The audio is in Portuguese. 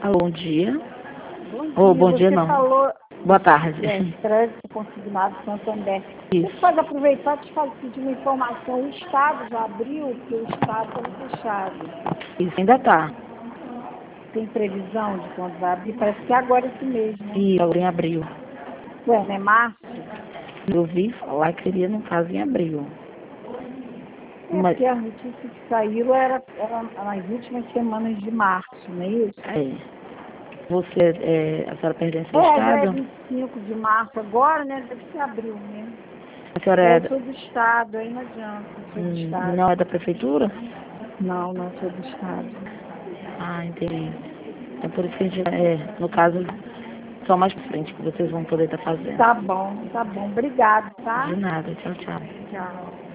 Alô, bom dia. Bom dia. Oh, bom dia Você não. falou Boa tarde. crédito consignado Santander. Isso. Você pode aproveitar e pedir uma informação. O Estado já abriu, porque o Estado está fechado. Isso ainda tá. Tem previsão de quando vai abrir? Parece que é agora esse mês, né? E agora em abril. Ué, não é março? Eu ouvi falar que seria no caso em abril. Mas, Porque a notícia que saiu era nas últimas semanas de março, não é isso? a senhora pertence ao Já é Estado? 25 de março agora, né? Deve ser abril mesmo. A senhora é Eu sou do Estado, aí não adianta, eu sou do Estado. não é da prefeitura? Não, não sou do Estado. Ah, entendi. É por isso que a gente, no caso, só mais pra frente que vocês vão poder estar fazendo. Tá bom, tá bom. Obrigado, tá? De nada. Tchau, tchau. Tchau.